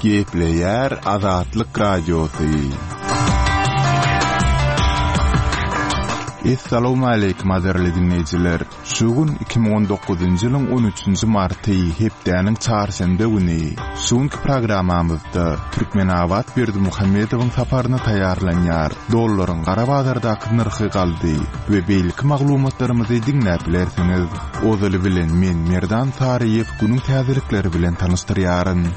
Gepleyer Azatlyk Radiosu. Assalamu alaykum azarly dinleyijiler. Şu gün 2019-njy ýylyň 13-nji marty hepdeniň çarşamba güni. Şuňky programamyzda Türkmenabad Berdimuhammedowyň saparyna taýýarlanýar dollaryň gara bazardaky narhy galdy we belki maglumatlarymyzy dinläp bilersiňiz. Ozaly bilen men Merdan Sariýew günüň täzelikleri bilen tanıştyrýaryn.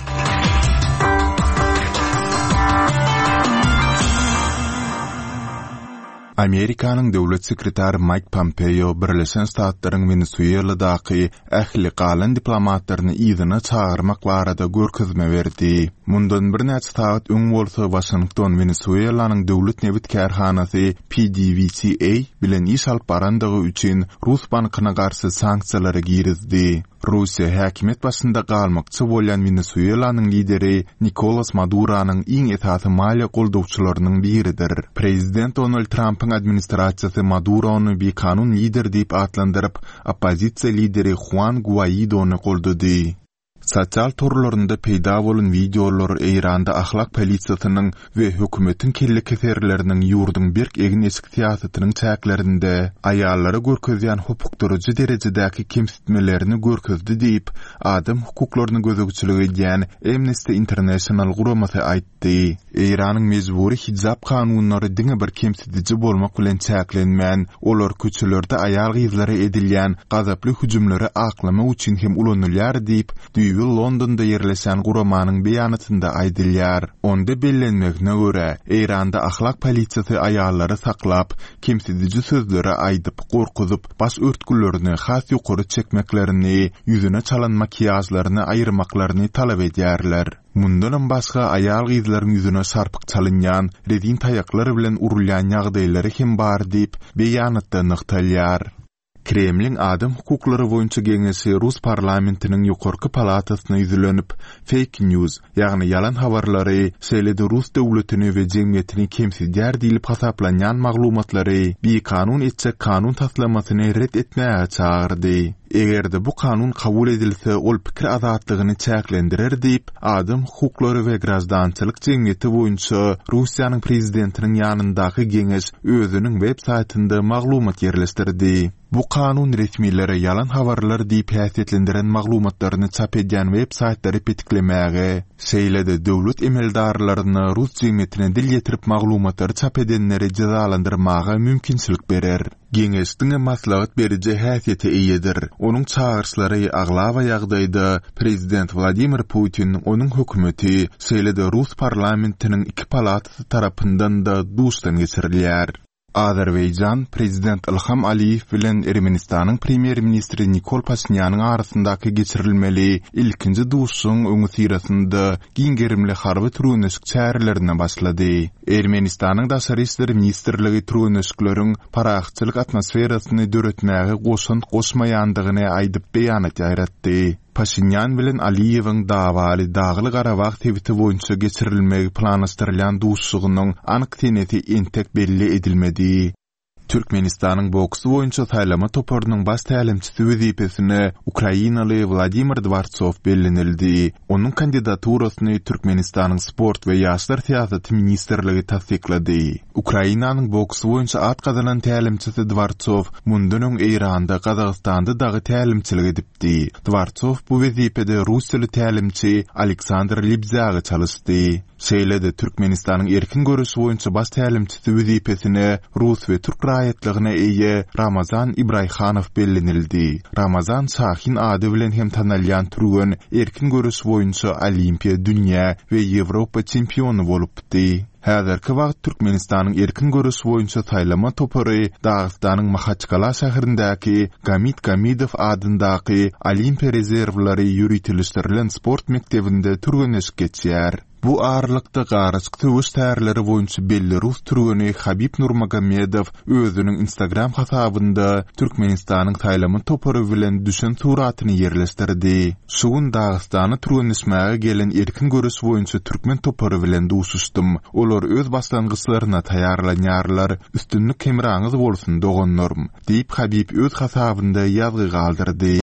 Amerikanyň döwlet sekretary Mike Pompeo Birleşen Ştatlaryň Venezueladaky ähli galan diplomatlaryny ýygyna çağırmak barada görkezme berdi. Mundan bir näçe saat öň bolsa Washington Venezuelanyň döwlet nebit kärhanasy PDVSA bilen iş alyp barandygy üçin Rus bankyna garşy sanksiýalary girizdi. Russiya häkimet başynda galmakçy bolan Venezuelanyň lideri Nicolas Maduronyň iň esasy maliýe goldawçylarynyň biridir. Prezident Donald Trump'ın administrasiýasy Madurony bir kanun lider diýip atlandyryp, opozisiýa lideri Juan Guaidony goldady. Sosial torlarynda peýda bolan videolar Eýranda ahlak polisiýasynyň we hökümetiň kelle keferleriniň ýurduň berk egin eşik siýasatynyň çäklerinde aýallary görkezýän hukukdurucy derejedäki kemsitmelerini görkezdi diýip adam hukuklaryny gözegçiligi edýän Amnesty International guramasy aýtdy. Eýranyň mejburi hijab kanunlary diňe bir kemsitici bolmak bilen çäklenmän, olar köçelerde aýal gyzlara edilýän gazaply hüjümlere aklamak üçin hem ulanylýar diýip Londonda yerleşen guramanyň beýanatynda aýdylýar. Onda bellenmegine görä, Eýranda ahlak polisiýasy aýallary saklap, kemsitici sözlere aýdyp, gorkuzyp, baş örtgülerini has ýokary çekmeklerini, ýüzüne çalan makiýajlaryny aýyrmaklaryny talap edýärler. Mundan başga aýal gyzlaryň ýüzüne sarpyk çalynýan, redin taýaklary bilen urulýan ýagdaýlary hem bar diýip beýanatda nykdalýar. Kremlin adam hukuklary boýunça geňesi Rus parlamentiniň ýokarky palatasyna ýüzlenip fake news, ýagny yalan habarlary, şeýlede Rus döwletini we jemgyýetini kemsidýär diýilip hasaplanýan maglumatlary bir kanun etjek kanun taslamasyny ret etmäge çağırdy. Egerde bu kanun kabul edilse ol pikir azatlygyny çäklendirer diýip adam hukuklary we grazdançylyk jemgyýeti boýunça Russiýanyň prezidentiniň ýanyndaky geňeş özüniň web saýtynda maglumat ýerleşdirdi. Bu kanun resmiýlere yalan habarlar diýip häsiýetlendiren maglumatlaryny çap edýän web saýtlary petiklemäge, şeýlede döwlet emeldarlaryny Rus jemgyýetine dil ýetirip maglumatlary çap edenleri jazalandyrmaga mümkinçilik berer. Geňeşdiňe maslahat berije häsiýeti eýedir. Onuň çağırşlary aglawa ýagdaýda prezident Vladimir Putin onuň hökümeti şeýlede Rus parlamentiniň iki palatasy tarapyndan da duşdan geçirilýär. Azerbaýjan prezident Ilham Aliýew bilen Ermenistanyň premier ministri Nikol Pashinýanyň arasyndaky geçirilmeli ilkinji duşuň öňü sirasynda giňgerimli harby türeneşik çärelerine başlady. Ermenistanyň daşary işleri ministrligi türeneşikleriň paraxçylyk atmosferasyny döretmäge goşmaýandygyny aýdyp beýanat ýaratdy. Pashinyan bilen Aliýewiň dawaly Dagly Garabag tebiti boýunça geçirilmegi planlaşdyrylýan duşugynyň anyk teneti entek belli edilmedi. Türkmenistanyň boksy boýunça saýlama toparynyň baş tälimçisi wezipesine Ukrainaly Vladimir Dvartsov bellenildi. Onuň kandidaturasyny Türkmenistanyň sport we ýaşlar siýasaty ministrligi tasdiklady. Ukrainanyň boksy boýunça at gazanan tälimçisi Dvartsov mundan öň Eýranda, Gazagystanda dagy tälimçilik edipdi. Dvartsov bu wezipede Russiýaly tälimçi Aleksandr Libzaga çalysdy. Şeýlede Türkmenistanyň erkin görüşi boýunça baş tälimçisi wezipesine Rus we türk raýatlygyna eýe Ramazan Ibrahimow bellenildi. Ramazan Şahin ady bilen hem tanalýan türgen erkin görüş boýunça Olimpiýa, dünýä we Ýewropa çempionu bolupdy. Häzirki wagt Türkmenistanyň erkin görüş boýunça saýlama topary Dagystanyň Mahaçkala şäherindäki Gamit Gamidow adyndaky Olimpiýa rezerwlary ýürütilýän sport mektebinde türgeneş geçýär. Bu ağırlıkta garışık tövüş tärleri boýunça belli Rus türgeni Habib Nurmagomedov özüniň Instagram hasabynda Türkmenistanyň saýlama topary bilen düşen suratyny ýerleşdirdi. Şuň Dagystany türgenişmäge gelen erkin görüş boýunça türkmen topary bilen duşuşdum. Olar öz başlangyçlaryna taýýarlanýarlar, üstünlük kemraňyz bolsun dogonnorm diýip Habib öz hasabynda ýazgy galdyrdy.